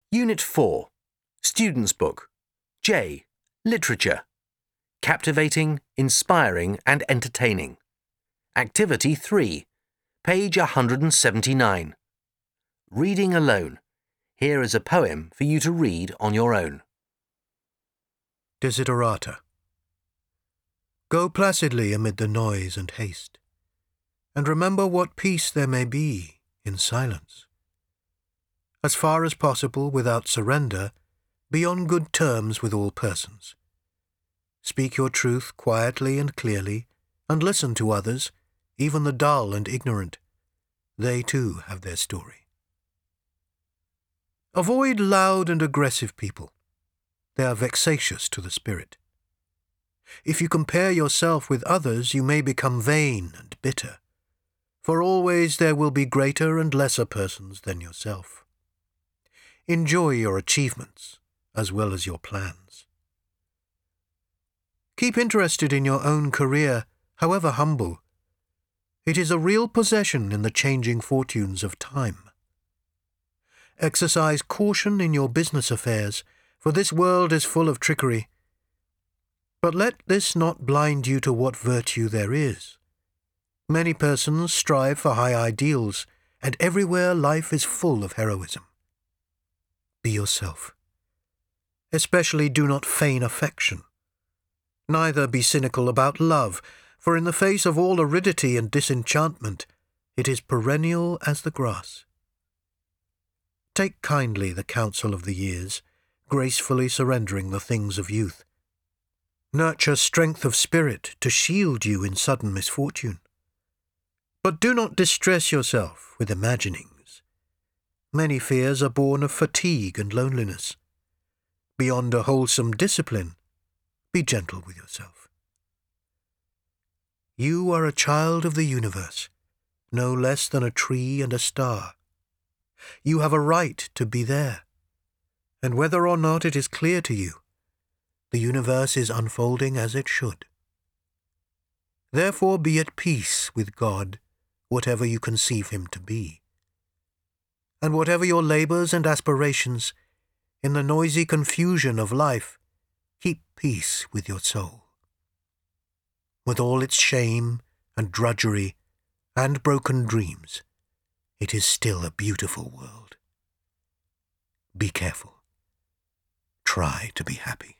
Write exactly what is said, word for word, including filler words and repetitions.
Unit four, Student's Book, J, Literature. Captivating, inspiring and entertaining. Activity three, page one hundred seventy-nine. Reading alone. Here is a poem for you to read on your own. Desiderata. Go placidly amid the noise and haste, and remember what peace there may be in silence. As far as possible, without surrender, be on good terms with all persons. Speak your truth quietly and clearly, and listen to others, even the dull and ignorant. They too have their story. Avoid loud and aggressive people. They are vexatious to the spirit. If you compare yourself with others, you may become vain and bitter, for always there will be greater and lesser persons than yourself. Enjoy your achievements as well as your plans. Keep interested in your own career, however humble. It is a real possession in the changing fortunes of time. Exercise caution in your business affairs, for this world is full of trickery. But let this not blind you to what virtue there is. Many persons strive for high ideals, and everywhere life is full of heroism. Be yourself. Especially do not feign affection. Neither be cynical about love, for in the face of all aridity and disenchantment, it is perennial as the grass. Take kindly the counsel of the years, gracefully surrendering the things of youth. Nurture strength of spirit to shield you in sudden misfortune. But do not distress yourself with imaginings. Many fears are born of fatigue and loneliness. Beyond a wholesome discipline, be gentle with yourself. You are a child of the universe, no less than a tree and a star. You have a right to be there, and whether or not it is clear to you, the universe is unfolding as it should. Therefore be at peace with God, whatever you conceive him to be. And whatever your labours and aspirations, in the noisy confusion of life, keep peace with your soul. With all its shame and drudgery and broken dreams, it is still a beautiful world. Be careful. Try to be happy.